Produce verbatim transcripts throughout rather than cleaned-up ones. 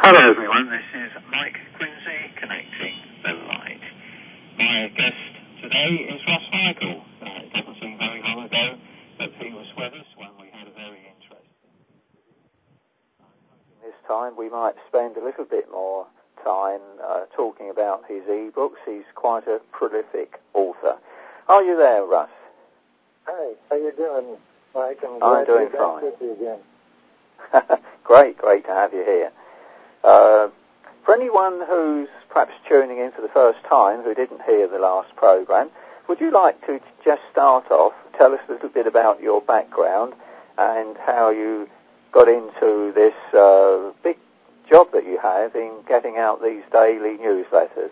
Hello everyone, this is Mike Quincy connecting the light. My guest today is Ross Michael. Uh, it doesn't seem very long ago that he was with us when we had a very interesting... This time we might spend a little bit more time uh, talking about his e-books. He's quite a prolific author. Are you there, Russ? Hi, how you doing, Mike? I'm, I'm glad doing to be fine. back with you again. Great, great to have you here. Uh, for anyone who's perhaps tuning in for the first time, who didn't hear the last program, would you like to just start off, tell us a little bit about your background and how you got into this uh, big job that you have in getting out these daily newsletters?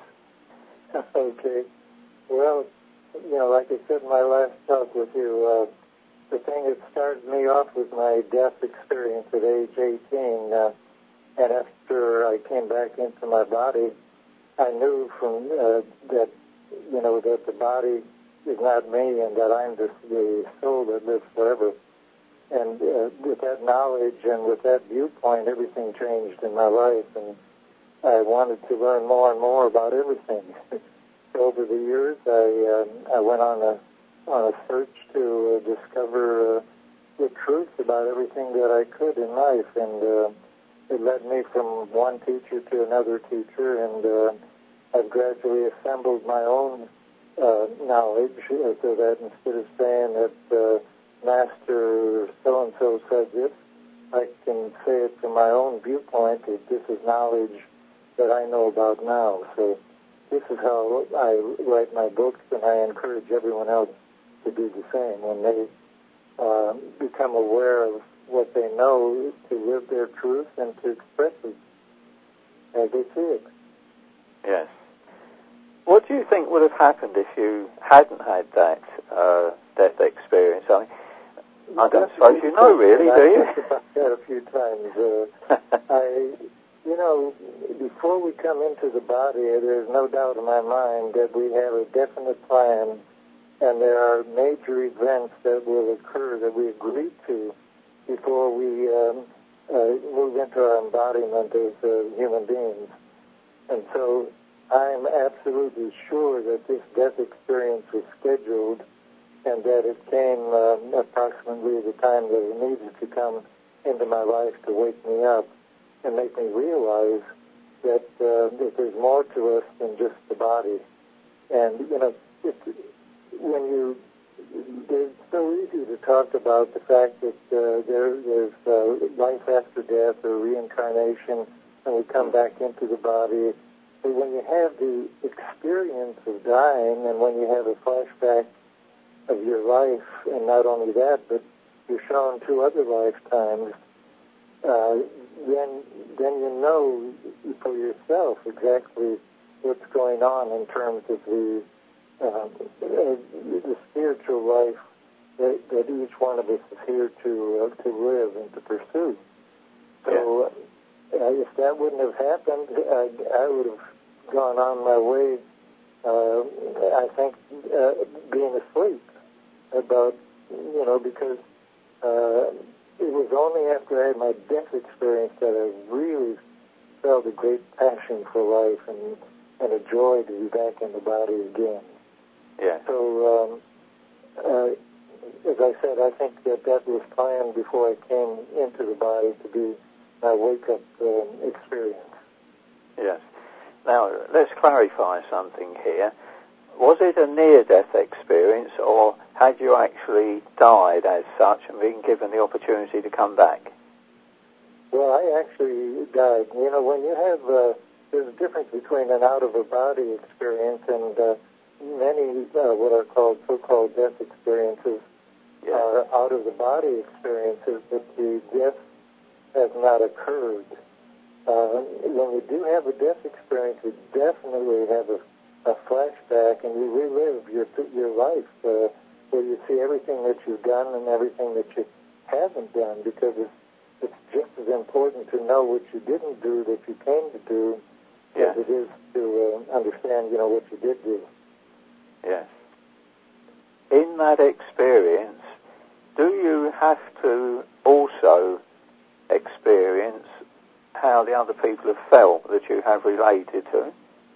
Okay. Well, you know, like I said in my last talk with you, uh, the thing that started me off was my death experience at age eighteen. Uh, and after I came back into my body, I knew from uh, that, you know, that the body is not me and that I'm just the soul that lives forever. And uh, with that knowledge and with that viewpoint, everything changed in my life. And I wanted to learn more and more about everything. So over the years, I uh, I went on a on a search to uh, discover uh, the truth about everything that I could in life, and uh, it led me from one teacher to another teacher, and uh, I've gradually assembled my own uh, knowledge, uh, so that instead of saying that uh, Master so-and-so said this, I can say it from my own viewpoint that this is knowledge that I know about now. So this is how I write my books, and I encourage everyone else to do the same. When they uh, become aware of what they know, to live their truth and to express it as they see it. Yes. What do you think would have happened if you hadn't had that uh, death experience? I mean, I don't suppose you know, really, do you? I've thought about that a few times. Uh, I, you know, before we come into the body, there's no doubt in my mind that we have a definite plan, and there are major events that will occur that we agree to before we um, uh, move into our embodiment as uh, human beings. And so I'm absolutely sure that this death experience was scheduled and that it came um, approximately the time that it needed to come into my life to wake me up and make me realize that, uh, that there's more to us than just the body. And, you know, it, when you, it's so easy to talk about the fact that uh, there, there's uh, life after death or reincarnation and we come back into the body. But when you have the experience of dying and when you have a flashback of your life, and not only that, but you're shown two other lifetimes, uh, then then you know for yourself exactly what's going on in terms of the uh, the spiritual life that, that each one of us is here to uh, to live and to pursue. So uh, if that wouldn't have happened, I, I would have gone on my way, uh, I think, uh, being asleep about, you know, because uh, it was only after I had my death experience that I really felt a great passion for life and, and a joy to be back in the body again. Yeah. So, um, uh, as I said, I think that that was planned before I came into the body to be my wake-up um, experience. Yes. Now, let's clarify something here. Was it a near-death experience, or had you actually died as such and been given the opportunity to come back? Well, I actually died. You know, when you have, uh, there's a difference between an out-of-a-body experience and uh, many uh, what are called so-called death experiences Yes. are out-of-the-body experiences, but the death has not occurred. Uh, when you do have a death experience, you definitely have a, a flashback, and you relive your your life, uh, where you see everything that you've done and everything that you haven't done, because it's, it's just as important to know what you didn't do that you came to do Yes. as it is to uh, understand, you know, what you did do. Yes. In that experience, do you have to also experience how the other people have felt that you have related to?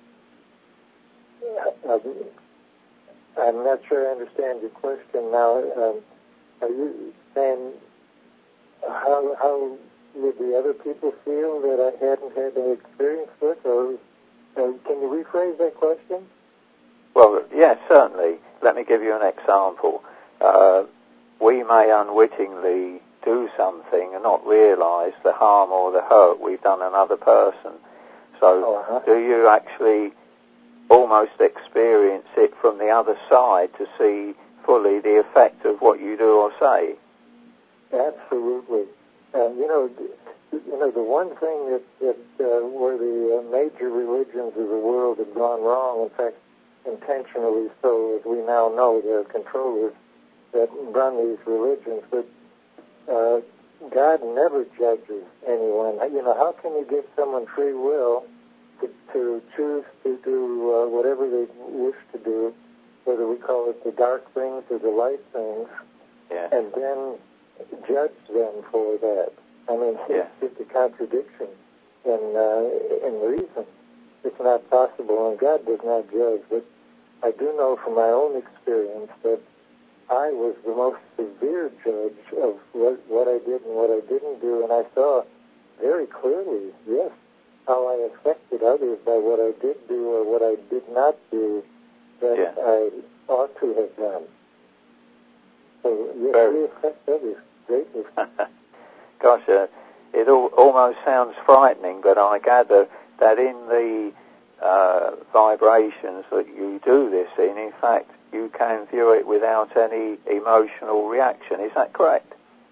Uh, I'm not sure I understand your question now. Um, are you saying how how would the other people feel that I hadn't had any experience with, or uh, can you rephrase that question? Well, yes, certainly. Let me give you an example. Uh, we may unwittingly do something and not realise the harm or the hurt we've done another person. So uh-huh. do you actually almost experience it from the other side to see fully the effect of what you do or say? Absolutely. Uh, you know, you know, the one thing that, that uh, where the uh, major religions of the world have gone wrong, in fact, intentionally so, as we now know, there are controllers that run these religions, but uh, God never judges anyone. You know, how can you give someone free will to, to choose to do uh, whatever they wish to do, whether we call it the dark things or the light things, yeah. and then judge them for that? I mean, yeah. it's just a contradiction in, uh, in reason. It's not possible, and God does not judge. But I do know from my own experience that I was the most severe judge of what, what I did and what I didn't do, and I saw very clearly, yes, how I affected others by what I did do or what I did not do that yeah. I ought to have done. So, yes, very. we affect others greatly. Gosh, uh, it all, almost sounds frightening, but I gather that in the uh, vibrations that you do this in, in fact, you can view it without any emotional reaction. Is that correct?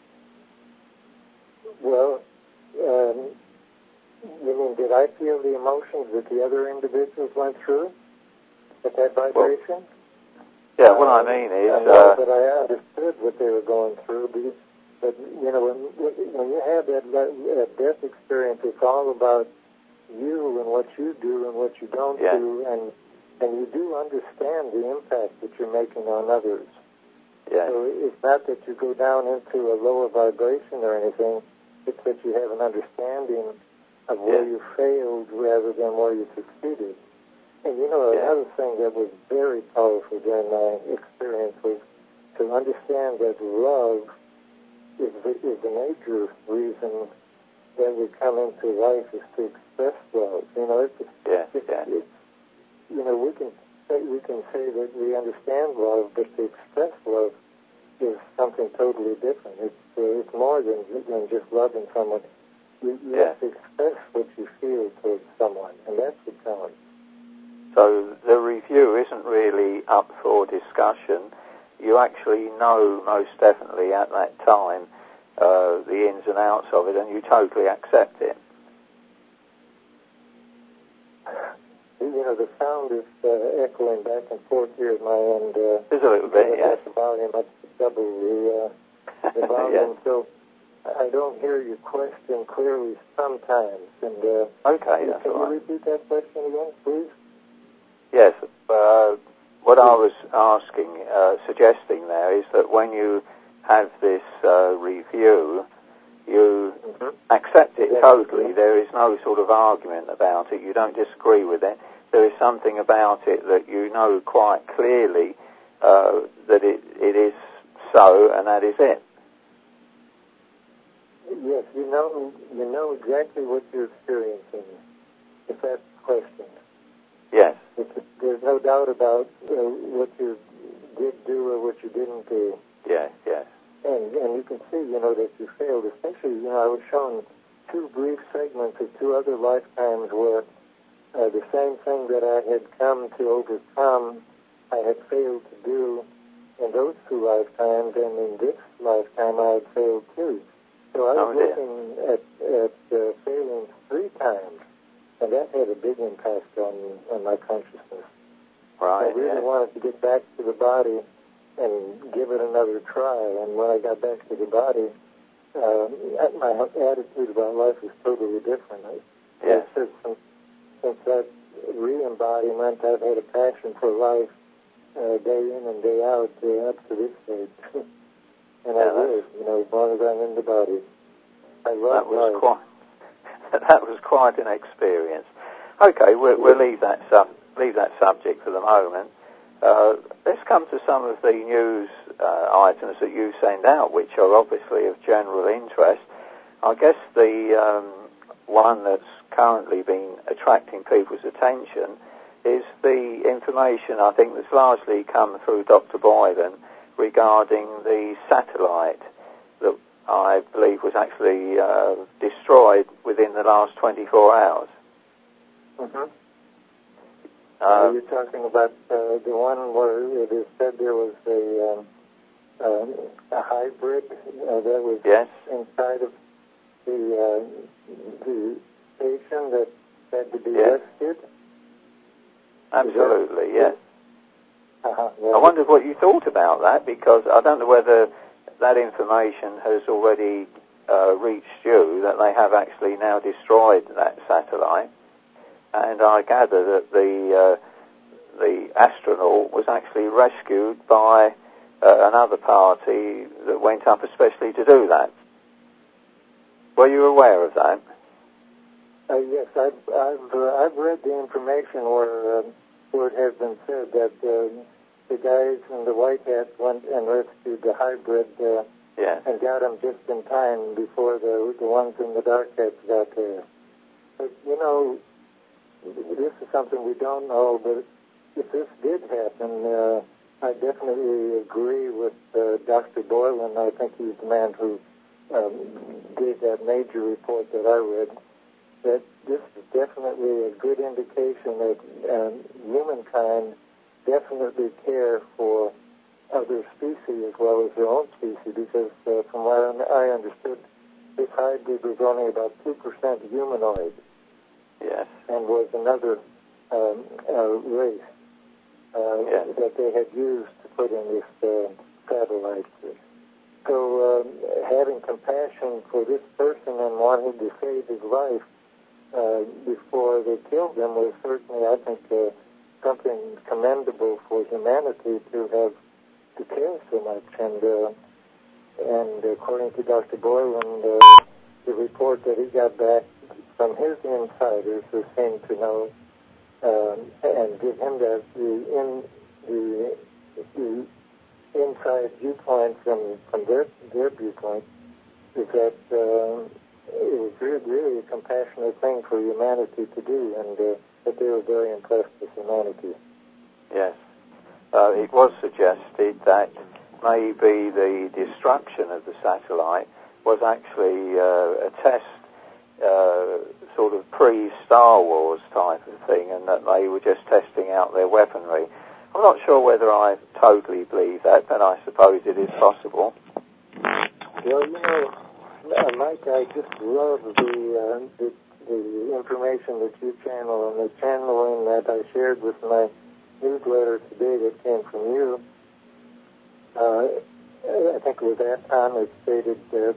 Well, um, you mean, did I feel the emotions that the other individuals went through at that vibration? Well, yeah, what uh, I mean is... I know uh, that I understood what they were going through, but, but you know, when, when you have that, that death experience, it's all about you and what you do and what you don't yeah. do, and and you do understand the impact that you're making on others. Yeah. So it's not that you go down into a lower vibration or anything, it's that you have an understanding of where yeah. you failed rather than where you succeeded. And you know, yeah. another thing that was very powerful during my experience was to understand that love is the, is the major reason that we come into life, is to express love. You know, it's, yeah. it's, yeah. it's you know, we can say, we can say that we understand love, but to express love is something totally different. It's uh, it's more than than just loving someone. You, you yeah. have to express what you feel towards someone, and that's the challenge. So the review isn't really up for discussion. You actually know most definitely at that time uh, the ins and outs of it, and you totally accept it. You know, the sound is uh, echoing back and forth here at my end. Uh, There's a little bit, yes. The volume, that's double the, uh, the volume. yes. So I don't hear your question clearly sometimes. And uh, okay, that's can all right. you repeat that question again, please? Yes. Uh, what I was asking, uh, suggesting there is that when you have this uh, review, you mm-hmm. accept it totally. There is no sort of argument about it. You don't disagree with it. There is something about it that you know quite clearly uh, that it, it is so, and that is it. Yes, you know, you know exactly what you're experiencing, if that's the question. Yes. It's, there's no doubt about uh, what you did do or what you didn't do. Yes, yes. And, and you can see, you know, that you failed. Especially, you know, I was shown two brief segments of two other lifetimes where uh, the same thing that I had come to overcome, I had failed to do in those two lifetimes, and in this lifetime I had failed too. So I was oh, looking at, at uh, failing three times, and that had a big impact on, on my consciousness. Right, I really yes. wanted to get back to the body and give it another try. And when I got back to the body, uh, my attitude about life was totally different. I, yes. I said since, since that re-embodiment, I've had a passion for life uh, day in and day out uh, up to this stage. and yeah, I will, you know, as long as I'm in the body. I love that was life. quite that was quite an experience. Okay, we'll, we'll leave that sub, leave that subject for the moment. Uh, let's come to some of the news uh, items that you send out, which are obviously of general interest. I guess the um, one that's currently been attracting people's attention is the information, I think, that's largely come through Doctor Boylan regarding the satellite that I believe was actually uh, destroyed within the last twenty-four hours. Mm-hmm. Uh, Are you talking about uh, the one where it is said there was a, um, um, a hybrid uh, that was yes. inside of the uh, the station that had to be yes. rescued? Absolutely, yes. Uh-huh. Well, I wondered what you thought about that, because I don't know whether that information has already uh, reached you, that they have actually now destroyed that satellite. And I gather that the uh, the astronaut was actually rescued by uh, another party that went up especially to do that. Were you aware of that? Uh, yes, I've I've, uh, I've read the information where uh, where it has been said that uh, the guys in the white hats went and rescued the hybrid uh, yes. and got them just in time before the the ones in the dark hats got there. But you know, this is something we don't know. But if this did happen, uh, I definitely agree with uh, Doctor Boylan. I think he's the man who um, gave that major report that I read. That this is definitely a good indication that um, humankind definitely care for other species as well as their own species, because uh, from what I understood, this hybrid was only about two percent humanoid. Yes. And was another um, uh, race uh, yes. that they had used to put in this uh, satellite. So um, having compassion for this person and wanting to save his life uh, before they killed him was certainly, I think, uh, something commendable for humanity to have to care so much. And uh, and according to Doctor Boylan, uh, the report that he got back from his insiders who seemed to know um, and give him that the in the, the inside viewpoint from from their their viewpoint is that uh, it was really, really a compassionate thing for humanity to do, and uh, that they were very impressed with humanity. Yes. Uh, it was suggested that maybe the destruction of the satellite was actually uh, a test, uh, sort of pre-Star Wars type of thing, and that they were just testing out their weaponry. I'm not sure whether I totally believe that, but I suppose it is possible. Well, you know, uh, Mike, I just love the, uh, the the information that you channel and the channeling that I shared with my newsletter today that came from you. Uh, I think it was that time it stated that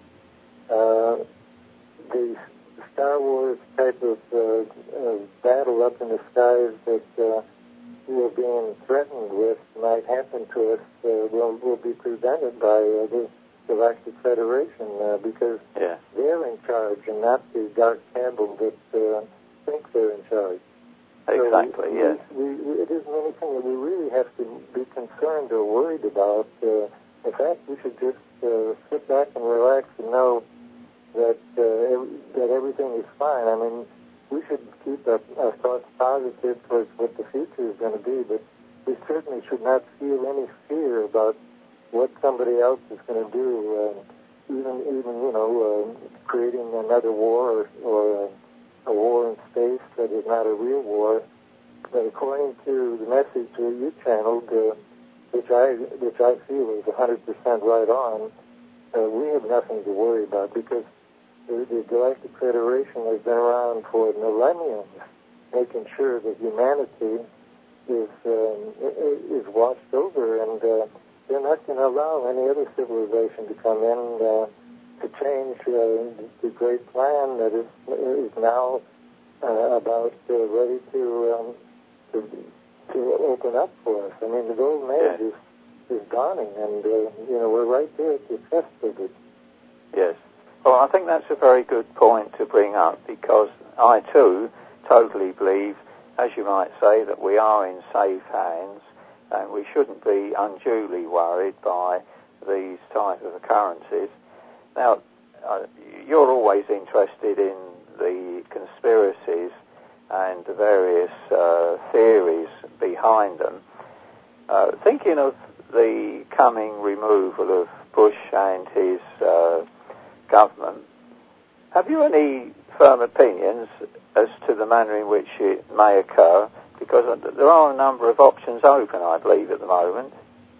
uh, the Star Wars type of uh, uh, battle up in the skies that uh, we are being threatened with might happen to us uh, will, will be prevented by uh, the Galactic Federation uh, because yeah. they're in charge and not the dark cabal that uh, think they're in charge. Exactly, so yes. We, we, it isn't anything that we really have to be concerned or worried about. Uh, in fact, we should just uh, sit back and relax and know that uh, every, that everything is fine. I mean, we should keep our, our thoughts positive towards what the future is going to be, but we certainly should not feel any fear about what somebody else is going to do, uh, even, even you know, uh, creating another war or, or uh, a war in space that is not a real war. But according to the message that you channeled, uh, which I which I feel is one hundred percent right on, uh, we have nothing to worry about because the, the Galactic Federation has been around for millenniums, making sure that humanity is um, is watched over, and uh, they're not going to allow any other civilization to come in uh, to change uh, the great plan that is is now uh, about uh, ready to, um, to to open up for us. I mean, the golden age is, is dawning, and uh, you know we're right there at the cusp of it. Yes. Well, Well, I think that's a very good point to bring up, because I too totally believe, as you might say, that we are in safe hands and we shouldn't be unduly worried by these type of occurrences. Now, uh, you're always interested in the conspiracies and the various uh, theories behind them. Uh, thinking of the coming removal of Bush and his uh, government, have you any firm opinions as to the manner in which it may occur? Because there are a number of options open, I believe, at the moment.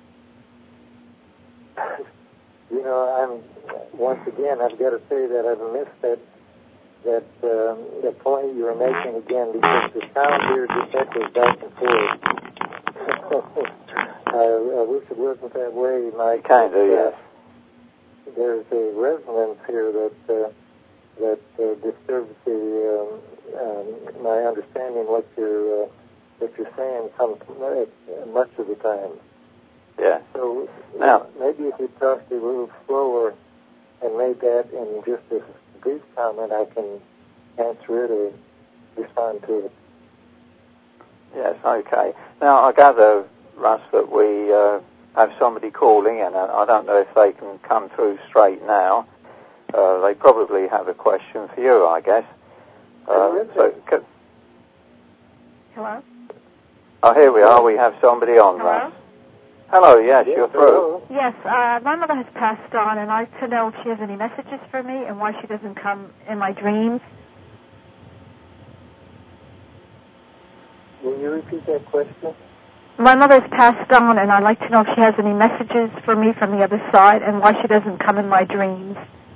You know, I'm once again, I've got to say that I've missed that that um, the point you were making again, because the sound here just echoes back and forth. I, I wish it wasn't that way, Mike. Kind of, yes. Uh, there's a resonance here that uh, that uh, disturbs the um, um, my understanding what you're uh, what you're saying some uh, much of the time. Yeah. So now, maybe if you talked a little slower and made that in just a brief comment, I can answer it or respond to it. Yes, okay. Now, I gather, Russ, that we uh, have somebody calling, and I don't know if they can come through straight now. Uh, they probably have a question for you, I guess. Uh, so, c- Hello? Oh, here we are. We have somebody on, Hello? Russ. Hello, yes, yes, you're through. Hello. Yes, uh, my mother has passed on, and I'd like to know if she has any messages for me and why she doesn't come in my dreams. Will you repeat that question? My mother's passed on, and I'd like to know if she has any messages for me from the other side and why she doesn't come in my dreams.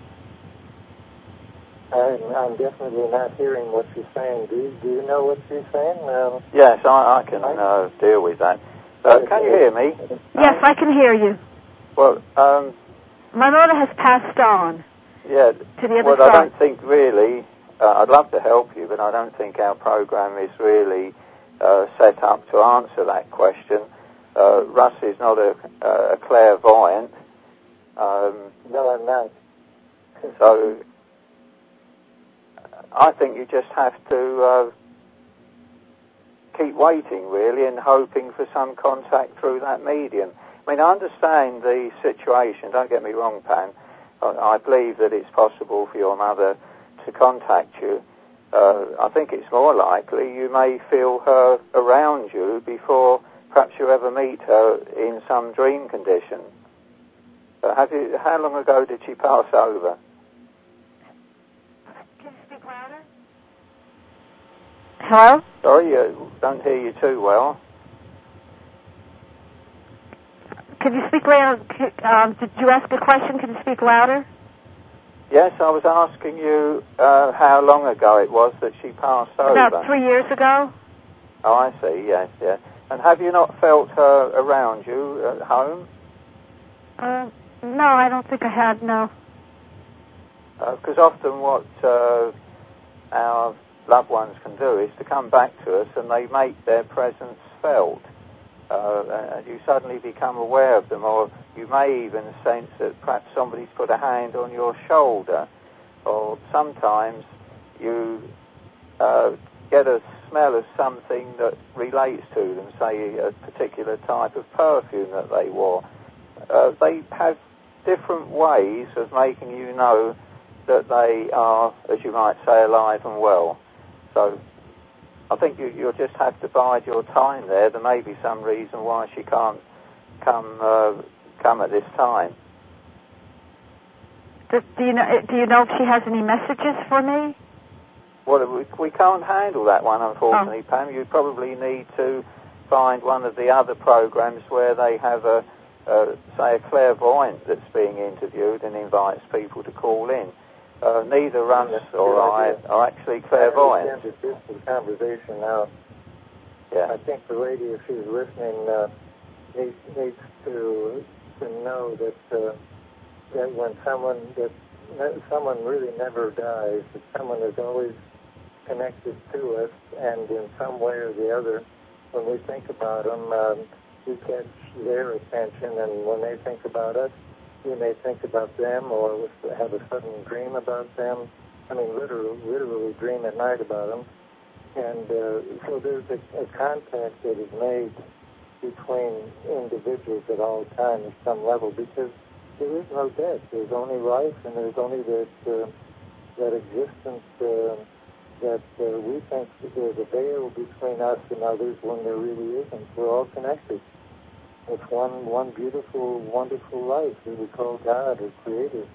I'm, I'm definitely not hearing what she's saying. Do you, do you know what she's saying? Um, Yes, I, I can uh, deal with that. Uh, can you hear me? Yes, I can hear you. Well, um... my mother has passed on. Yeah. To the other well, side. I don't think really... Uh, I'd love to help you, but I don't think our program is really uh, set up to answer that question. Uh, Russ is not a, a clairvoyant. Um, no, I'm not. So... I think you just have to uh, keep waiting, really, and hoping for some contact through that medium. I mean, I understand the situation, don't get me wrong, Pam. I, I believe that it's possible for your mother to contact you. Uh, I think it's more likely you may feel her around you before perhaps you ever meet her in some dream condition. Uh, have you? How long ago did she pass over? Louder? Hello? Sorry, I don't hear you too well. Could you speak louder? Um, did you ask a question? Could you speak louder? Yes, I was asking you uh, how long ago it was that she passed over. About three years ago. Oh, I see, yes, yes. And have you not felt her around you at home? Uh, no, I don't think I had, no. Because uh, often what... Uh, our loved ones can do is to come back to us and they make their presence felt. Uh, and you suddenly become aware of them, or you may even sense that perhaps somebody's put a hand on your shoulder, or sometimes you uh, get a smell of something that relates to them, say a particular type of perfume that they wore. Uh, they have different ways of making you know that they are, as you might say, alive and well. So I think you, you'll just have to bide your time there. There may be some reason why she can't come uh, come at this time. Do, do you know? Do you know if she has any messages for me? Well, we, we can't handle that one, unfortunately, oh. Pam. You probably need to find one of the other programs where they have a, a say, a clairvoyant that's being interviewed and invites people to call in. Uh, neither Russ or I are actually clairvoyant. I understand this is conversation now. Yeah. I think the lady, if she's listening, uh, needs, needs to to know that uh, that when someone that someone really never dies, that someone is always connected to us, and in some way or the other, when we think about them, um, we catch their attention, and when they think about us, you may think about them or have a sudden dream about them. I mean, literally, literally dream at night about them. And uh, so there's a, a contact that is made between individuals at all times at some level, because there is no death. There's only life, and there's only that uh, that existence uh, that uh, we think that there's a veil between us and others when there really isn't. We're all connected. It's one one beautiful, wonderful life that we call God or Creator.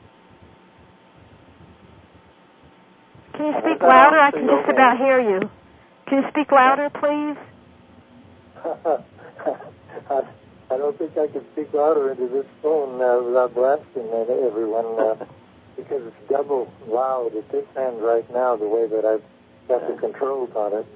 Can you speak louder? I can just about hear you. Can you speak louder, please? I, I don't think I can speak louder into this phone uh, without blasting everyone, uh, because it's double loud at this end right now, the way that I've got the controls on it.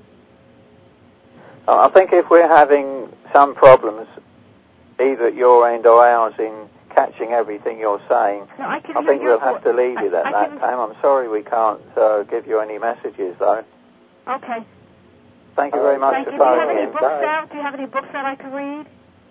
I think if we're having some problems, either at your end or ours, in catching everything you're saying, no, I, I think we'll have to leave you at I, I that can... time. I'm sorry we can't uh, give you any messages, though. Okay. Thank you very much Thank for you. Do you have phoning any in. books out? Do you have any books that I can read?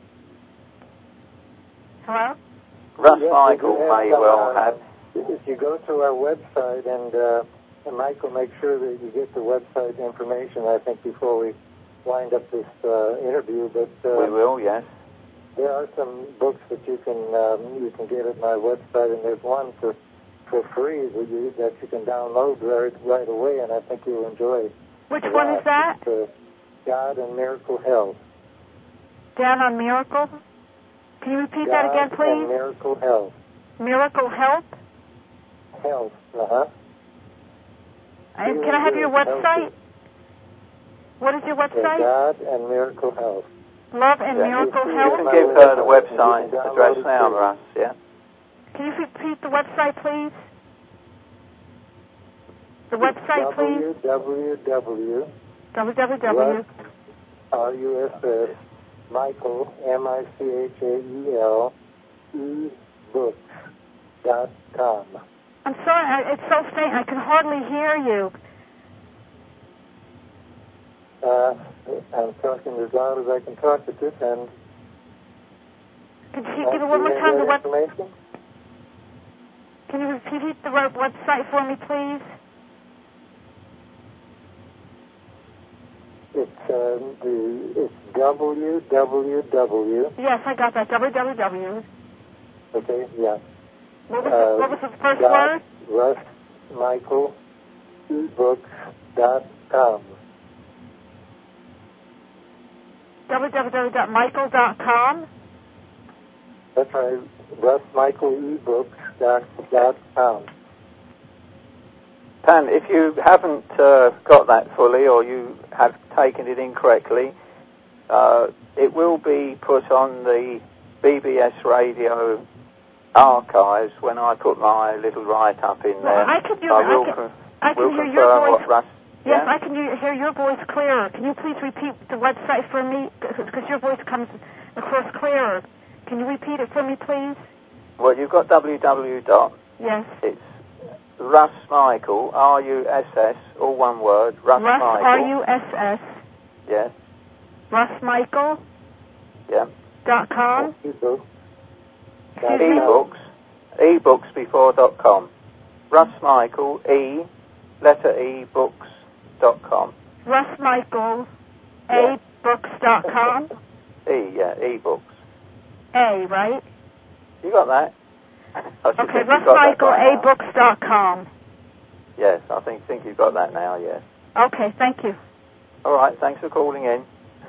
Hello? Russ yes, Michael we may have, well uh, have. If you go to our website, and, uh, and Mike will make sure that you get the website information, I think, before we wind up this uh, interview. But uh, We will, yes. there are some books that you can um, you can get at my website, and there's one for for free that you that you can download right right away, and I think you'll enjoy it. Which one is that? It's, uh, God and Miracle Health. Down on Miracle? Can you repeat God that again, and please? Miracle Health. Miracle Help? Health, uh-huh. And can I have your website? What is your website? God and Miracle Health. Love and Yeah, Miracle you, Health? You can give her the website address now, Russ, yeah? Can you repeat the website, please? The website, please? www. www. R U S S, Michael, M I C H A E L, E books dot com. I'm sorry, I, it's so faint, I can hardly hear you. Uh, I'm talking as loud as I can talk at this end. Could you give it one more time? The web- information? Can you repeat the web- website for me, please? It's uh, the it's www. Yes, I got that. www. Okay, yeah. What was, uh, the, what was the first dot word? Russ Michael ebooks dot com. www dot michael dot com. That's right. Russ Michael ebooks dot com. Pan, if you haven't uh, got that fully, or you have taken it incorrectly, uh, it will be put on the B B S radio archives when I put my little write-up in there. Well, I can, hear, I I will, can, con- I can will hear confirm your voice. what Russ... Yes, yeah? I can hear your voice clearer. Can you please repeat the website for me? Because your voice comes across clearer. Can you repeat it for me, please? Well, you've got www dot. Yes. It's Russ Michael, R U S S, all one word, Russ, Russ Michael. R U S S. Yes. Russ Michael. Yeah. Dot com. Ebooks. Ebooks. Ebooks before dot com. Russ Michael, E, letter E, books dot com. Russ Michael, Yeah. A books dot com. E, yeah, ebooks. A, right? You got that? I should Okay, think Russ you've got that Michael, by A now. books dot com. Yes, I think think you've got that now, yes. Okay, thank you. All right, thanks for calling in.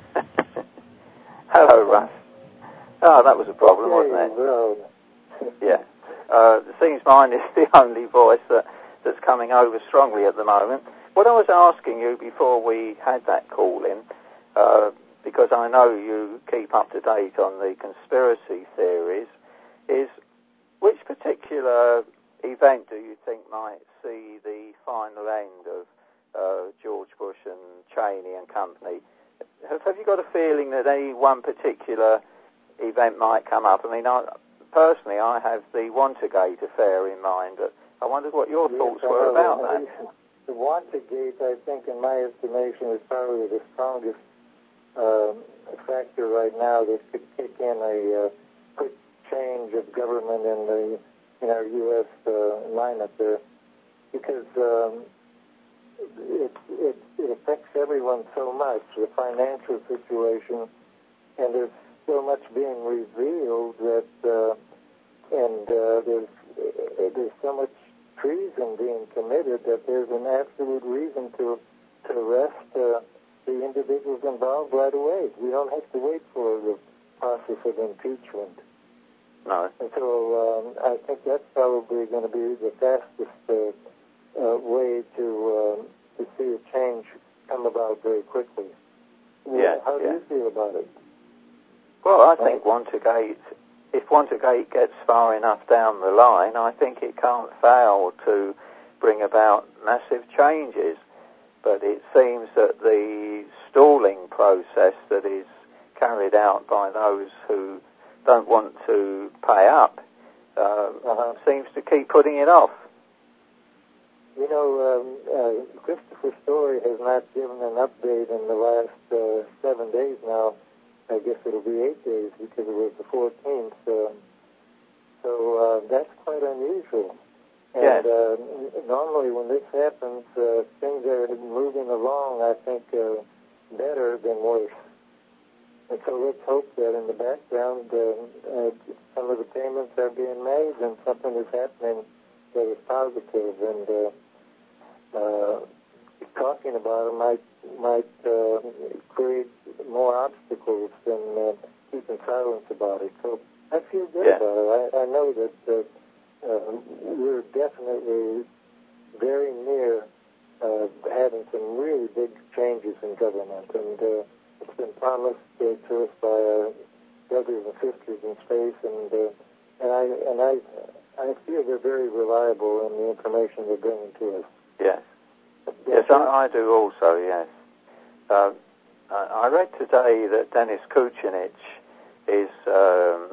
Hello, Russ. Oh, that was a problem, wasn't it? Well, Yeah. Uh, it seems mine is the only voice that, that's coming over strongly at the moment. What I was asking you before we had that call in, uh, because I know you keep up to date on the conspiracy theories, is which particular event do you think might see the final end of uh, George Bush and Cheney and company? Have, have you got a feeling that any one particular event might come up? I mean, I, personally, I have the Watergate affair in mind, but I wondered what your yes, thoughts I were know. about I that. mean, the Watergate, I think, in my estimation, is probably the strongest uh, factor right now that could kick in a uh, quick change of government in the in our U S uh, lineup there, because um, it, it it affects everyone so much, the financial situation, and there's so much being revealed that, uh, and uh, there's uh, there's so much treason being committed that there's an absolute reason to to arrest uh, the individuals involved right away. We don't have to wait for the process of impeachment. No. And so um, I think that's probably going to be the fastest uh, uh, way to uh, to see a change come about very quickly. Yeah. How do yeah. you feel about it? Well, I think Watergate, if Watergate gets far enough down the line, I think it can't fail to bring about massive changes. But it seems that the stalling process that is carried out by those who don't want to pay up uh, uh-huh. seems to keep putting it off. You know, um, uh, Christopher Story has not given an update in the last uh, seven days now. I guess it'll be eight days because it was the fourteenth. Um, so uh, that's quite unusual. And yes. uh, normally when this happens, uh, things are moving along, I think, uh, better than worse. And so let's hope that in the background uh, uh, some of the payments are being made and something is happening that is positive. And uh, uh, talking about it might might uh, create more obstacles than uh, keeping silence about it. So I feel good yeah. about it. I, I know that uh, uh, we're definitely very near uh, having some really big changes in government, and uh, it's been promised uh, to us by our brothers and sisters in space, and uh, and I and I I feel they're very reliable in the information they're bringing to us. Yes. Yes, I, I do also, yes. Uh, I read today that Dennis Kucinich is um,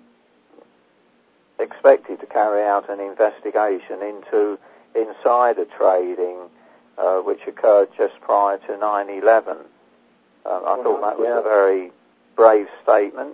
expected to carry out an investigation into insider trading, uh, which occurred just prior to nine eleven. Um, I thought that was yeah. a very brave statement.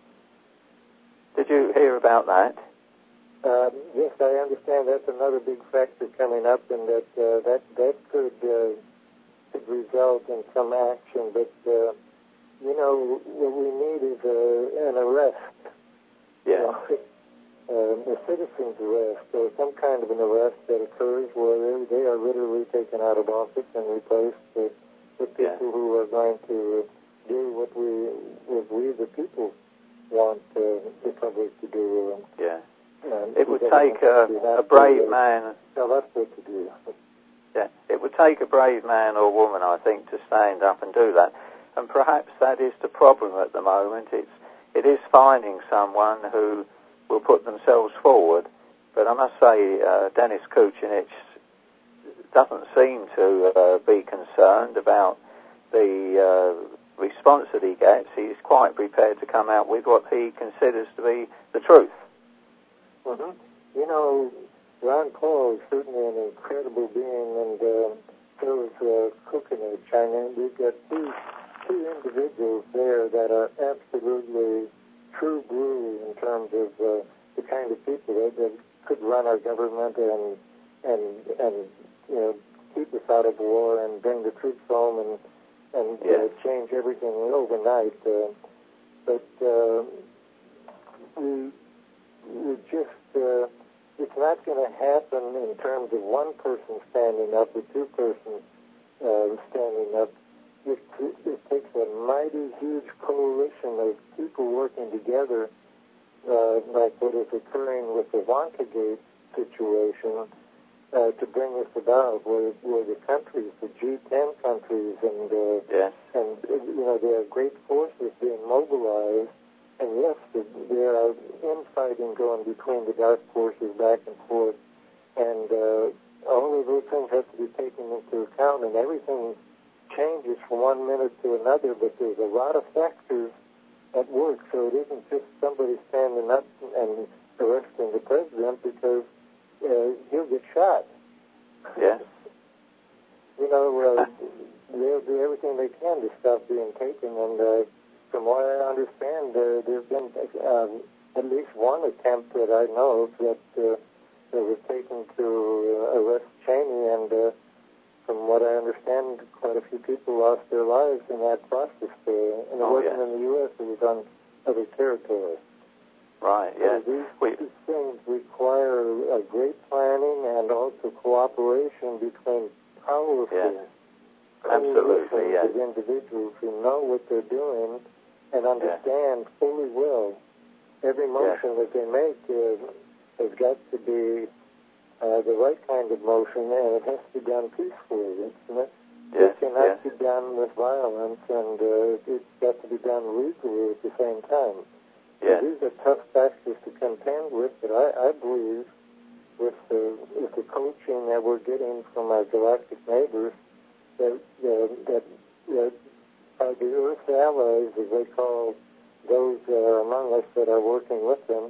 Did you hear about that? Uh, yes, I understand that's another big factor coming up, and that uh, that that could, uh, could result in some action. But uh, you know, what we need is a, an arrest. Yeah. You know, uh, a citizen's arrest, or some kind of an arrest that occurs where they, they are literally taken out of office and replaced with, with people yeah. who are going to do what we, what we the people want uh, the public to do. Um, yeah. Um, it would take a, a brave man. Tell us what to do. Yeah, it would take a brave man or woman, I think, to stand up and do that. And perhaps that is the problem at the moment. It's it is finding someone who will put themselves forward. But I must say, uh, Dennis Kucinich doesn't seem to uh, be concerned about the uh, response that he gets. He's quite prepared to come out with what he considers to be the truth. Mm-hmm. You know, Ron Paul is certainly an incredible being, and uh, so is uh, Kucinich. I mean, we've got two, two individuals there that are absolutely true blue in terms of uh, the kind of people that, that could run our government and and and you know keep us out of war and bring the troops home and and yeah. uh, change everything overnight. Uh, but uh, we. We just, uh, it's not going to happen in terms of one person standing up or two persons uh, standing up. It, it takes a mighty huge coalition of people working together, uh, like what is occurring with the Watergate situation, uh, to bring this about, where, where the countries, the G ten countries, and, uh, yes. and you know, there are great forces being mobilized. And yes, there are infighting going between the dark forces back and forth, and uh, all of those things have to be taken into account, and everything changes from one minute to another, but there's a lot of factors at work, so it isn't just somebody standing up and arresting the president because uh, he'll get shot. Yes. You know, uh, they'll do everything they can to stop being taken, and uh, from what I understand, uh, there have been uh, at least one attempt that I know of that, uh, that was taken to uh, arrest Cheney, and uh, from what I understand, quite a few people lost their lives in that process. Uh, and it oh, wasn't yeah. in the U S, it was on other territory. Right, yeah. So these, we, these things require a great planning and also cooperation between powerful, yeah. Absolutely, yeah. of individuals who know what they're doing and understand yeah. fully well. Every motion yeah. that they make uh, has got to be uh, the right kind of motion, and it has to be done peacefully. It's not, yeah. It cannot yeah. be done with violence, and uh, it's got to be done legally at the same time. Yeah. So these are tough factors to contend with, but I, I believe with the, with the coaching that we're getting from our galactic neighbors, that, uh, that, that uh, the Earth's allies, as they call those that are among us that are working with them,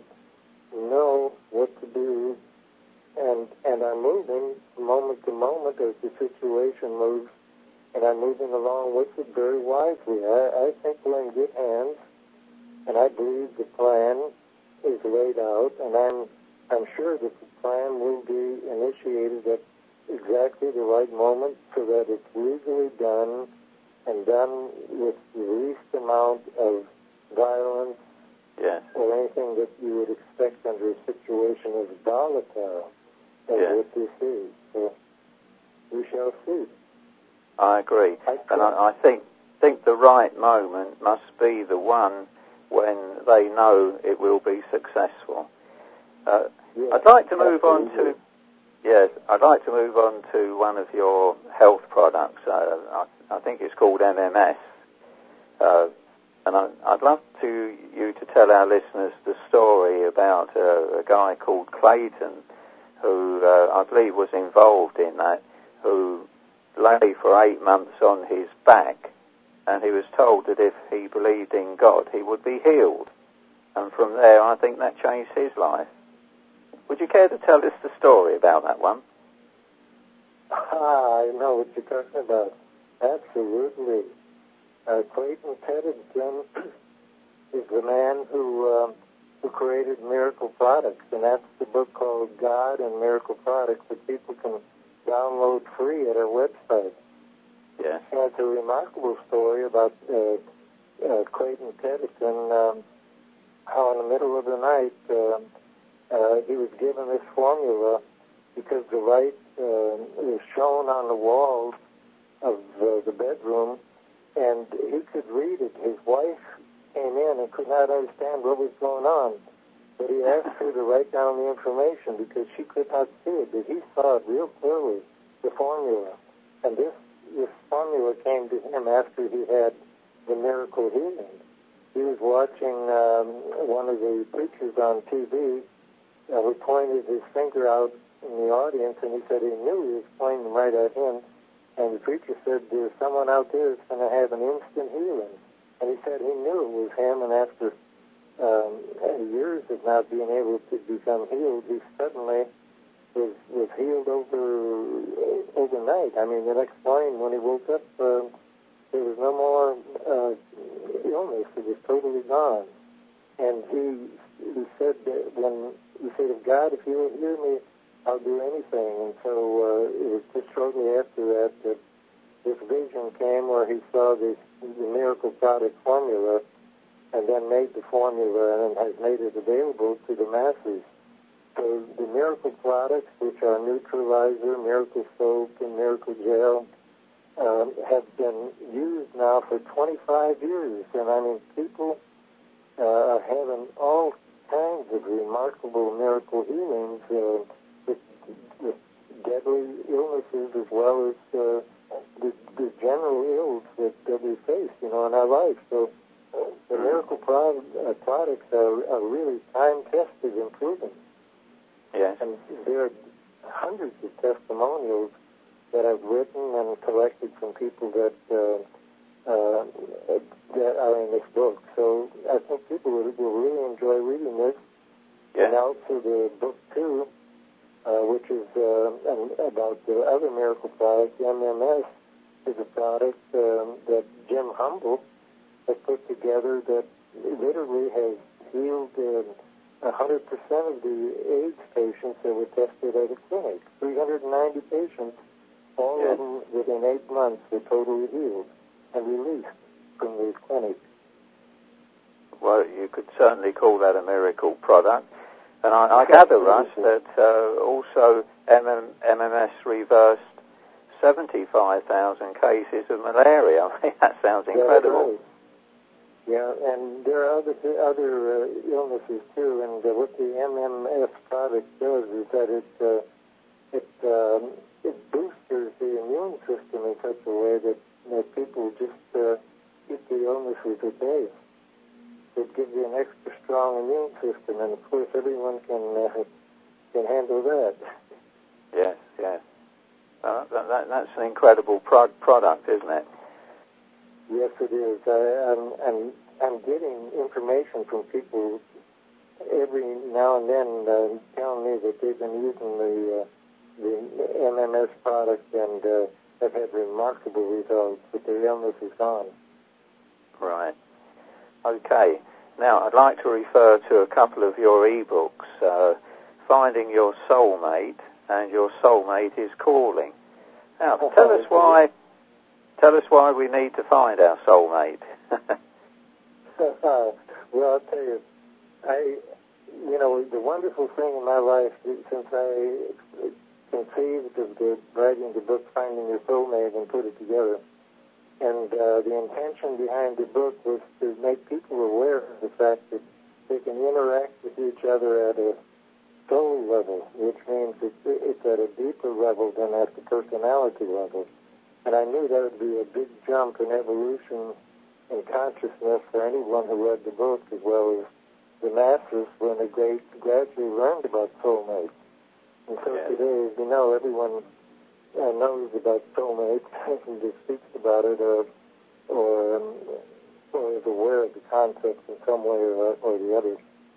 know what to do and and are moving moment to moment as the situation moves, and are moving along with it very wisely. I, I think we're in good hands, and I believe the plan is laid out, and I'm I'm sure that the plan will be initiated at exactly the right moment so that it's legally done and done with the least amount of violence yes. or anything that you would expect under a situation as volatile as yes. what this is. So we shall see. I agree. I and I, I think think the right moment must be the one when they know it will be successful. Uh, yes, I'd like to move on absolutely. to yes, I'd like to move on to one of your health products. Uh, I, I think it's called M M S. Uh, And I, I'd love to you to tell our listeners the story about uh, a guy called Clayton, who uh, I believe was involved in that, who lay for eight months on his back, and he was told that if he believed in God, he would be healed. And from there, I think that changed his life. Would you care to tell us the story about that one? Ah, I know what you're talking about. Absolutely. Uh, Clayton Teddington is the man who um, who created Miracle Products, and that's the book called God and Miracle Products that people can download free at our website. Yeah. And it's a remarkable story about uh, uh, Clayton Teddington, um, how in the middle of the night uh, uh, he was given this formula because the light uh, was shown on the walls of uh, the bedroom, and he could read it. His wife came in and could not understand what was going on, but he asked her to write down the information because she could not see it, but he saw it real clearly, the formula. And this, this formula came to him after he had the miracle healing. He was watching um, one of the preachers on T V uh, who pointed his finger out in the audience, and he said he knew he was pointing right at him. And the preacher said, there's someone out there that's going to have an instant healing. And he said he knew it was him, and after um, years of not being able to become healed, he suddenly was, was healed over overnight. I mean, the next morning when he woke up, uh, there was no more uh, illness. It was totally gone. And he he said that when he said, if God, if you will hear me, I'll do anything. And so uh, it was just shortly after that that this vision came where he saw this, the miracle product formula and then made the formula and has made it available to the masses. So the miracle products, which are Neutralizer, Miracle Soap, and Miracle Gel, um, have been used now for twenty-five years. And I mean, people uh, are having all kinds of remarkable miracle healings uh, with, with deadly illnesses as well as uh, the, the general ills that, that we face, you know, in our life. So uh, the miracle product, uh, products are, are really time-tested and proven. Yes. And there are hundreds of testimonials that I've written and collected from people that uh, uh, that are in this book. So I think people will, will really enjoy reading this. Yeah. And also the book two, uh, which is uh, about the other miracle product, M M S, is a product um, that Jim Humble has put together that literally has healed uh, one hundred percent of the AIDS patients that were tested at a clinic. three hundred ninety patients, all yes. of them within eight months were totally healed and released from the clinic. Well, you could certainly call that a miracle product. And I, I gather, Russ, that uh, also M M S reversed seventy-five thousand cases of malaria. I mean, that sounds incredible. Yeah, and there are other other uh, illnesses too. And uh, what the M M S product does is that it uh, it um, it boosters the immune system in such a way that, that people just uh, keep the illnesses at bay. It gives you an extra strong immune system, and of course everyone can uh, can handle that. Yes, yes. Uh, that, that, that's an incredible pro- product, isn't it? Yes, it is. I, I'm, I'm, I'm getting information from people every now and then uh, telling me that they've been using the, uh, the M M S product and uh, have had remarkable results with their illness is gone. Right. Okay. Now, I'd like to refer to a couple of your e-books, uh, Finding Your Soulmate and Your Soulmate is Calling. Now, tell us why... Tell us why we need to find our soulmate. Well, I'll tell you, I, you know, the wonderful thing in my life since I conceived of the writing the book Finding Your Soulmate and put it together, and uh, the intention behind the book was to make people aware of the fact that they can interact with each other at a soul level, which means it's, it's at a deeper level than at the personality level. And I knew that would be a big jump in evolution and consciousness for anyone who read the book, as well as the masses when they gradually learned about soulmates. And so yes. today, as you know, everyone uh, knows about soulmates and just speaks about it or, or, um, or is aware of the concept in some way or, or the other.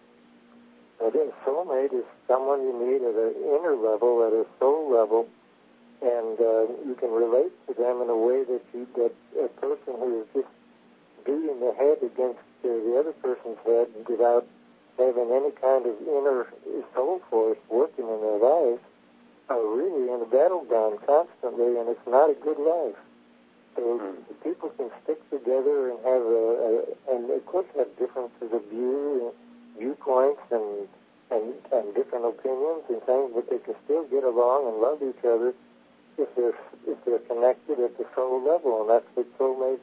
Again, soulmate is someone you meet at an inner level, at a soul level, and uh, you can relate to them in a way that you, that a person who is just beating their head against uh, the other person's head without having any kind of inner soul force working in their lives are really in a battleground constantly, and it's not a good life. So mm. people can stick together and have a, a, and of course have differences of view, viewpoints and, and and different opinions and things, but they can still get along and love each other if they're if they're connected at the soul level, and that's what soulmates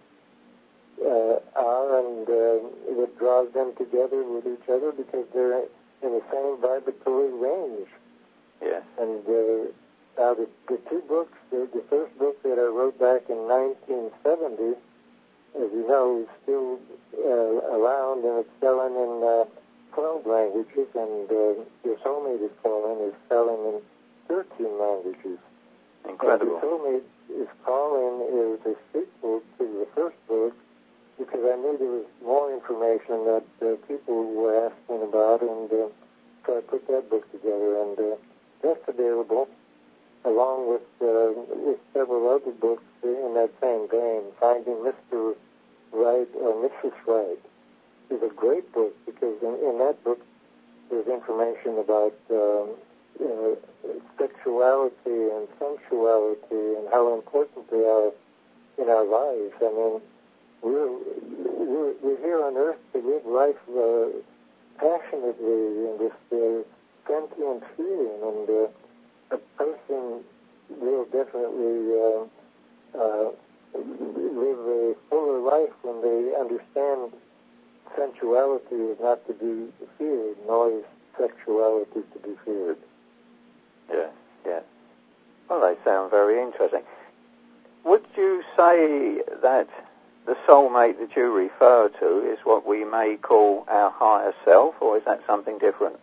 uh, are, and uh, what draws them together with each other because they're in the same vibratory range. Yes. And uh, now the, the two books, the, the first book that I wrote back in nineteen seventy, as you know, is still uh, around, and it's selling in uh, twelve languages, and uh, Your Soulmate is Calling is selling in thirteen languages. Incredible. And Your Soulmate is Calling is a sequel to the first book because I knew there was more information that uh, people were asking about, and uh, so I put that book together, and uh, that's available along with uh, with several other books in that same vein. Finding Mister Right or Missus Right is a great book because in, in that book there's information about um, you know, sexuality and sensuality and how important they are in our lives. I mean, we're, we're, we're here on earth to live life uh, passionately in this uh, sentient feeling, and uh, a person will definitely uh, uh, live a fuller life when they understand sensuality is not to be feared, nor is sexuality to be feared. Yes, yes. Well, they sound very interesting. Would you say that the soulmate that you refer to is what we may call our higher self, or is that something different?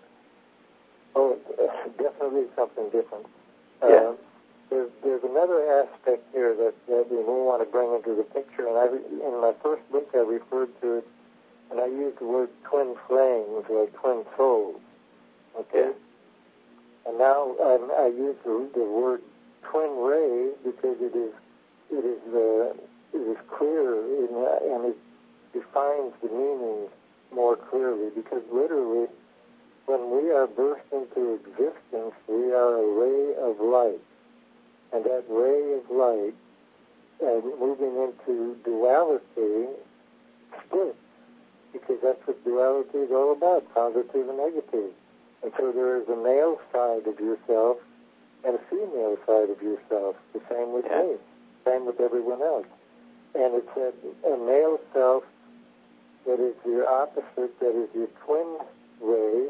Oh, definitely something different. Yeah. Uh, there's, there's another aspect here that, that we may want to bring into the picture, and I, in my first book I referred to it, and I used the word twin flames, like twin souls. Okay? Yeah. And now I, I use the, the word twin ray because it is it is uh, it is clear in, uh, and it defines the meaning more clearly. Because literally, when we are burst into existence, we are a ray of light. And that ray of light, uh, moving into duality, splits, because that's what duality is all about, positive and negative. And so there is a male side of yourself and a female side of yourself. The same with yeah. me, same with everyone else. And it's a, a male self that is your opposite, that is your twin ray,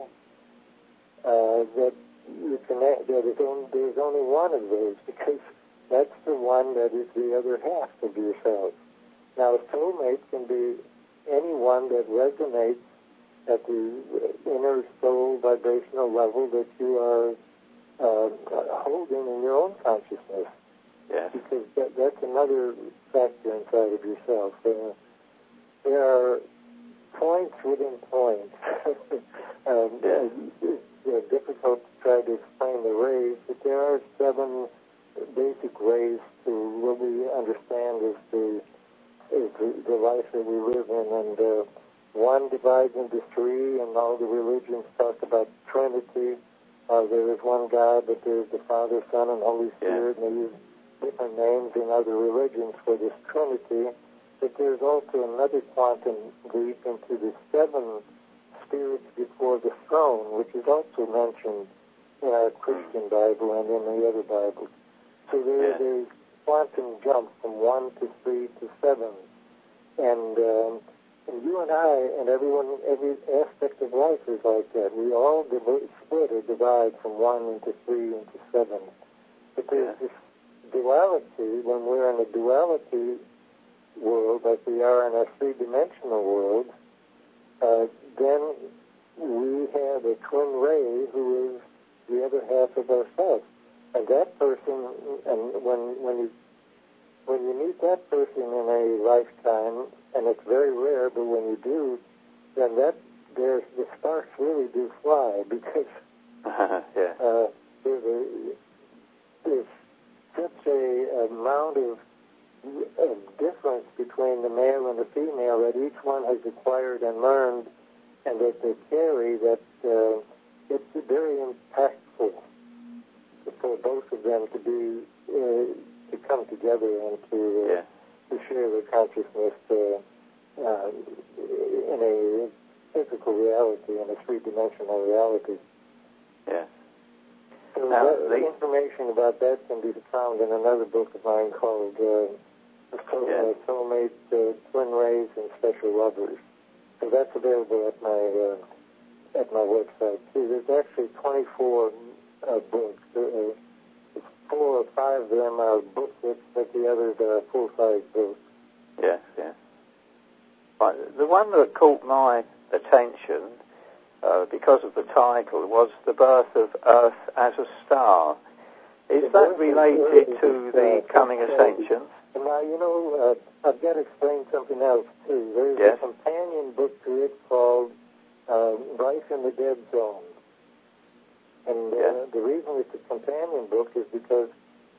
uh, that you connect, that is only, there's only one of those, because that's the one that is the other half of yourself. Now, a soulmate can be anyone that resonates at the inner soul vibrational level that you are uh, holding in your own consciousness. Yes. Because that, that's another factor inside of yourself. Uh, there are points within points. um, yes. It's uh, difficult to try to explain the rays, but there are seven basic rays to what we understand as the, as the, the life that we live in. And uh, one divides into three, and all the religions talk about Trinity. Uh, there is one God, but there's the Father, Son, and Holy Spirit, yeah. and they use different names in other religions for this Trinity. But there's also another quantum leap into the seven spirits before the throne, which is also mentioned in our Christian Bible and in the other Bibles. So there is a quantum jump from one to three to seven. And, um, and you and I and everyone, every aspect of life is like that. We all div- split or divide from one into three into seven. But there's this duality. When we're in a duality world, like we are in a three-dimensional world, uh, then we have a twin ray who is the other half of ourselves. And that person, and when when you when you meet that person in a lifetime, and it's very rare, but when you do, then that there's the sparks really do fly, because uh, yeah. uh, there's a there's such a amount of a difference between the male and the female that each one has acquired and learned, and that they carry, that uh, it's very impactful for both of them to be uh, to come together and to uh, yeah. to share their consciousness uh, uh, in a physical reality, in a three-dimensional reality. Yeah. So now, that, the information about that can be found in another book of mine called uh, Soul, yeah. uh, Soulmate, uh, Twin Rays, and Special Lovers. So that's available at my uh, at my website too. There's actually twenty-four uh, books. Uh, four or five of them are booklets, but the others are full-size books. Yes, yes. Right. The one that caught my attention, uh, because of the title, was The Birth of Earth as a Star. Is The that related to the uh, coming ascension? Now, you know, uh, I've got to explain something else, too. There's yes. a companion book to it called uh, Life in the Dead Zone. And uh, yeah. the reason it's a companion book is because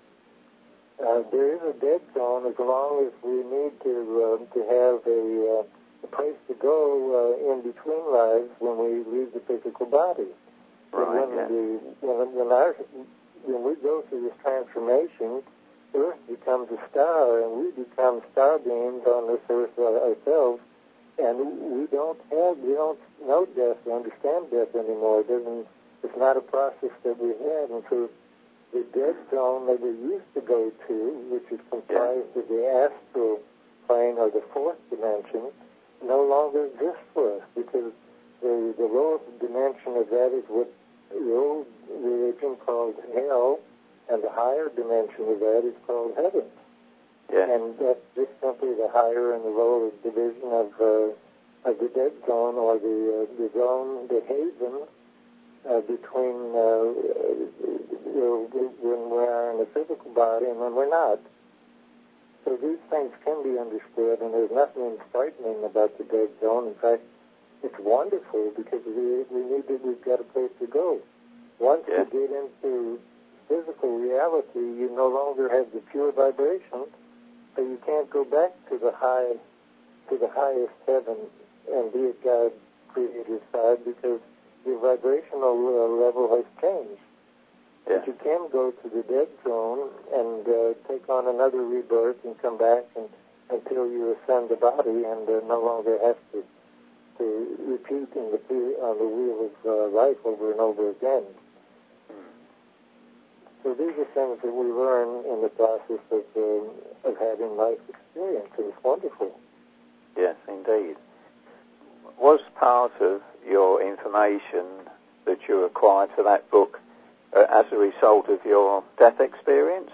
uh, there is a dead zone as long as we need to uh, to have a, uh, a place to go uh, in between lives when we leave the physical body. Right. When, yeah. the, when, when, our, when we go through this transformation, Earth becomes a star, and we become star beings on this Earth ourselves, and we don't have, we don't know death, or understand death anymore. It doesn't. It's not a process that we have, and so the dead zone that we used to go to, which is comprised yeah. of the astral plane or the fourth dimension, no longer exists for us, because the, the lowest dimension of that is what the old religion called hell, and the higher dimension of that is called heaven. Yeah. And that's just simply the higher and the lower division of uh, of the dead zone, or the uh, the zone, the haven, Uh, between uh, you know, when we are in the physical body and when we're not. So these things can be understood, and there's nothing frightening about the dead zone. In fact, it's wonderful, because we we need to, we've got a place to go. Once yeah. you get into physical reality, you no longer have the pure vibration, so you can't go back to the high, to the highest heaven and be at God's creative side, because your vibrational uh, level has changed. Yeah. But you can go to the dead zone and uh, take on another rebirth and come back and, until you ascend the body and uh, no longer have to to repeat in the, on the wheel of uh, life over and over again. So these are things that we learn in the process of, uh, of having life experience. It's wonderful. Yes, indeed. Was part of your information that you acquired for that book uh, as a result of your death experience?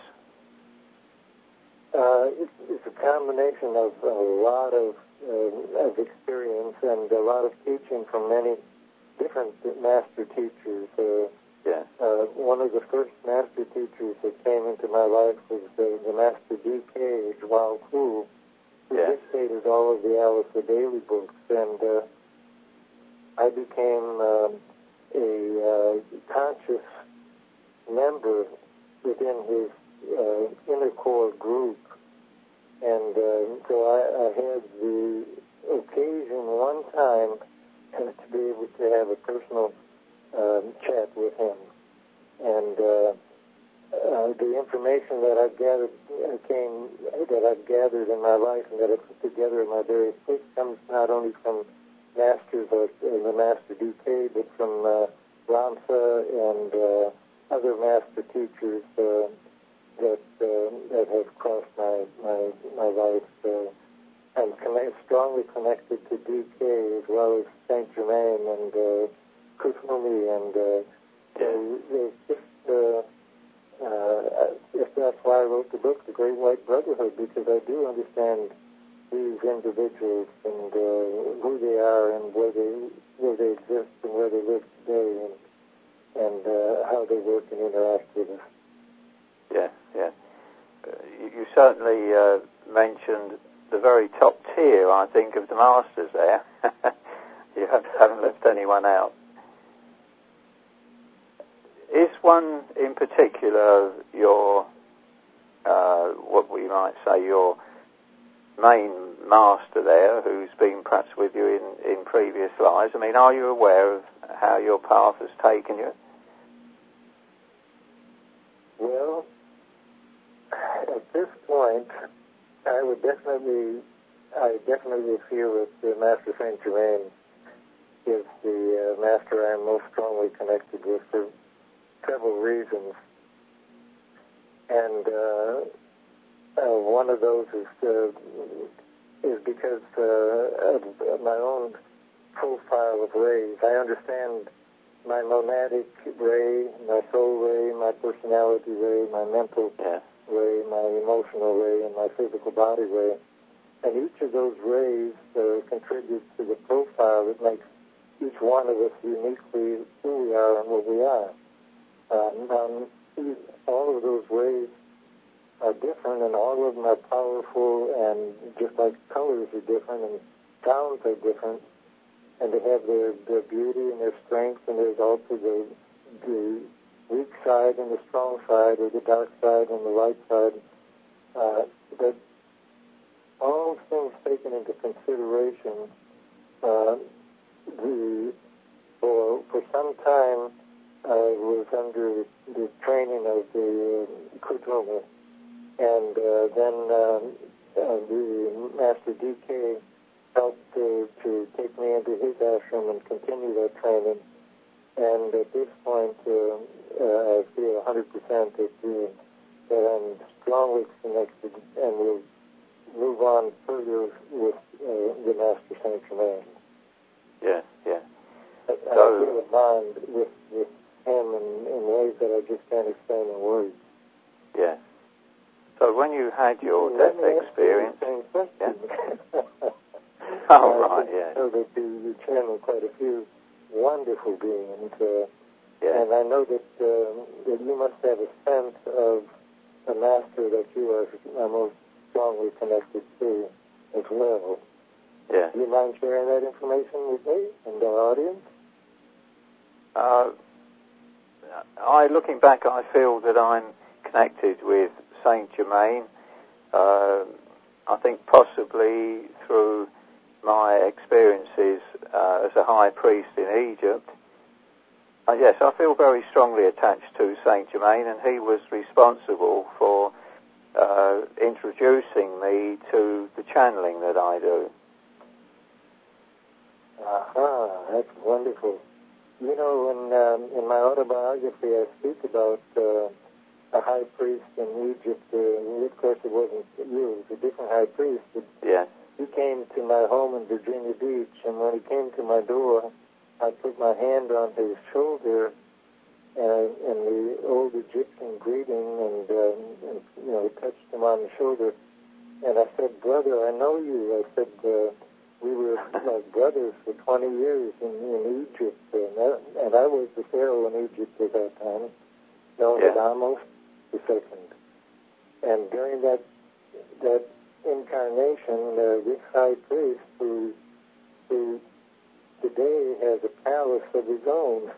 Uh, it's, it's a combination of a lot of, uh, of experience and a lot of teaching from many different master teachers. Uh, Yeah. Uh, one of the first master teachers that came into my life was the, the Master D K, Dwal Ku, who Yeah. dictated all of the Alistair Daily books, and uh, I became um, a uh, conscious member within his uh, inner core group, and uh, so I, I had the occasion one time to be able to have a personal Um, chat with him, and uh, uh, the information that I've gathered uh, came that I've gathered in my life and that I put together in my various books comes not only from masters like uh, the Master D K, but from uh, Ramsa and uh, other master teachers uh, that uh, that have crossed my my my life. Uh, I'm connect, strongly connected to D K as well as Saint Germain and uh, Kusumi, and uh, so there's just, uh, uh, if that's why I wrote the book, The Great White Brotherhood, because I do understand these individuals and uh, who they are and where they where they exist and where they live today and, and uh, how they work and interact with us. Yeah, yeah. Uh, you, you certainly uh, mentioned the very top tier, I think, of the masters there. You haven't left anyone out. Is one in particular your, uh, what we might say, your main master there, who's been perhaps with you in, in previous lives? I mean, are you aware of how your path has taken you? Well, at this point, I would definitely, I definitely feel that the Master Saint Germain is the uh, master I'm most strongly connected with for several reasons, and uh, uh, one of those is uh, is because uh, of my own profile of rays. I understand my monadic ray, my soul ray, my personality ray, my mental yeah. ray, my emotional ray, and my physical body ray, and each of those rays uh, contributes to the profile that makes each one of us uniquely who we are and what we are. Um, um, all of those rays are different, and all of them are powerful, and just like colors are different, and sounds are different, and they have their, their beauty and their strength, and there's also the, the weak side and the strong side, or the dark side and the light side. Uh, but all things taken into consideration, uh, the, for, for some time, I was under the training of the uh, Kutumi, and uh, then um, uh, the Master D K helped uh, to take me into his ashram and continue that training. And at this point, uh, uh, I feel one hundred percent that, uh, that I'm strongly connected and will move on further with uh, the Master Saint Germain. Yeah, yeah. I, So, I feel a bond with, with him in, in ways that I just can't explain in words. yeah. So when you had your Let death me ask experience... you the same question. Yeah. Oh, I right, yeah. know that you, you channel quite a few wonderful beings, uh, Yeah. and I know that, uh, that you must have a sense of the master that you are, are most strongly connected to as well. Yeah. Do you mind sharing that information with me and our audience? Uh, I, looking back, I feel that I'm connected with Saint Germain. Uh, I think possibly through my experiences uh, as a high priest in Egypt, Uh, yes, I feel very strongly attached to Saint Germain, and he was responsible for uh, introducing me to the channeling that I do. Aha, that's wonderful. You know, in, um, in my autobiography, I speak about uh, a high priest in Egypt. Uh, of course, it wasn't you, it was a different high priest. But yes. He came to my home in Virginia Beach, and when he came to my door, I put my hand on his shoulder uh, in the old Egyptian greeting, and, um, and, you know, touched him on the shoulder. And I said, "Brother, I know you." I said, uh, we were like brothers for twenty years in, in Egypt, and I, and I was the pharaoh in Egypt at that time, known yeah. as Amos the Second. And during that that incarnation, uh, this high priest, who who today has a palace of his own,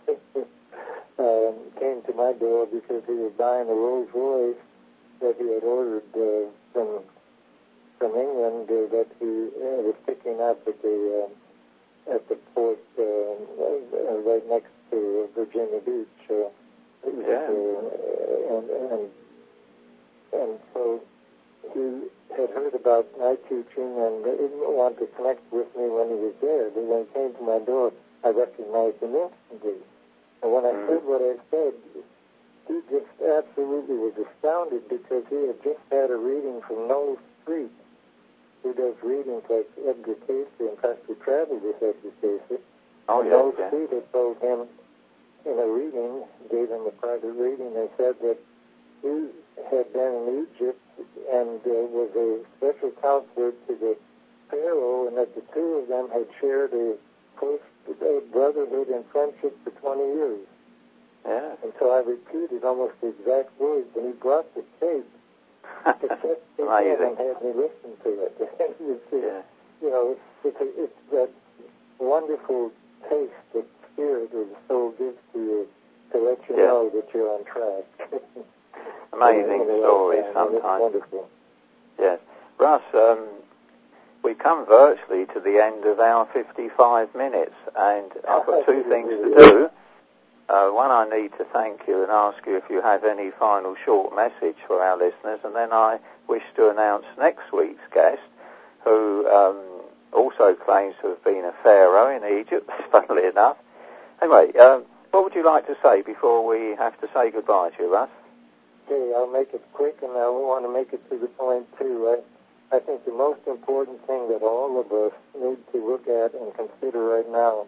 um, came to my door because he was buying a Rolls Royce that he had ordered uh, from from England uh, that he uh, was picking up at the uh, at the port uh, uh, right next to Virginia Beach. Uh, yeah. uh, and, and and so he had heard about my teaching and didn't want to connect with me when he was there. But when he came to my door, I recognized him instantly. And when I mm. said what I said, he just absolutely was astounded because he had just had a reading from Noel Street, who does readings like Edgar Cayce. In fact, we traveled with Edgar Cayce. Oh, and yeah, Noel yeah. Street had told him in a reading, gave him a private reading, and said that he had been in Egypt and uh, was a special counselor to the Pharaoh, and that the two of them had shared a close brotherhood and friendship for twenty years. Yeah. And so I repeated almost the exact words, and he brought the tape to set it in and had me listen to it. it's, yeah. You know, it's, it's, a, it's that wonderful taste that spirit or the soul gives to you to let you yeah. know that you're on track. Amazing story sometimes. Yes. Russ, um, we come virtually to the end of our fifty-five minutes, and I've got two things to do. Uh, one, I need to thank you and ask you if you have any final short message for our listeners, and then I wish to announce next week's guest, who um, also claims to have been a pharaoh in Egypt, funnily enough. Anyway, um, what would you like to say before we have to say goodbye to you, Russ? Okay, I'll make it quick, and I want to make it to the point, too. I, I think the most important thing that all of us need to look at and consider right now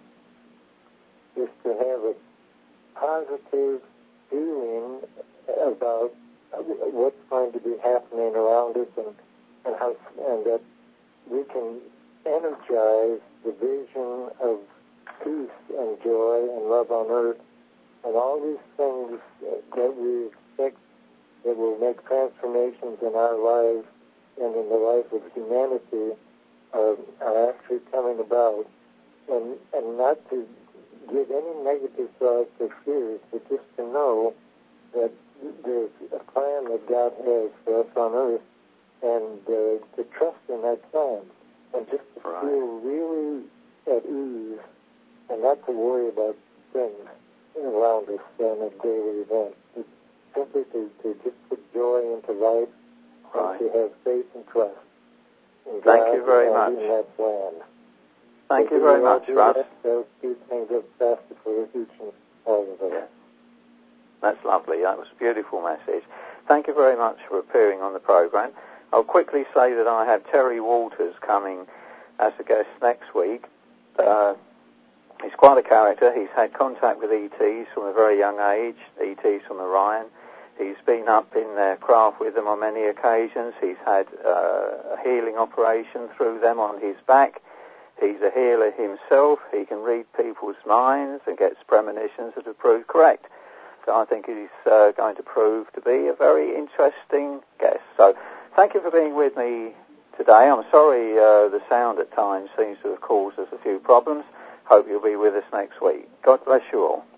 is to have a positive feeling about what's going to be happening around us, and, and, how, and that we can energize the vision of peace and joy and love on earth, and all these things that we expect that will make transformations in our lives and in the life of humanity are, are actually coming about. And, and not to give any negative thoughts or fears, but just to know that there's a plan that God has for us on earth, and uh, to trust in that plan, and just to right. feel really at ease, and not to worry about things around us on a daily event. It's simply to, to just put joy into life, right. and to have faith and trust in Thank God you very and much. in that plan. Thank so you very much, Russ. Those two things up faster for each and all of us. Yeah. That's lovely. That was a beautiful message. Thank you very much for appearing on the program. I'll quickly say that I have Terry Walters coming as a guest next week. Uh, he's quite a character. He's had contact with E Ts from a very young age, E Ts from Orion. He's been up in their craft with them on many occasions. He's had uh, a healing operation through them on his back. He's a healer himself. He can read people's minds and gets premonitions that have proved correct. So I think he's uh, going to prove to be a very interesting guest. So thank you for being with me today. I'm sorry uh, the sound at times seems to have caused us a few problems. Hope you'll be with us next week. God bless you all.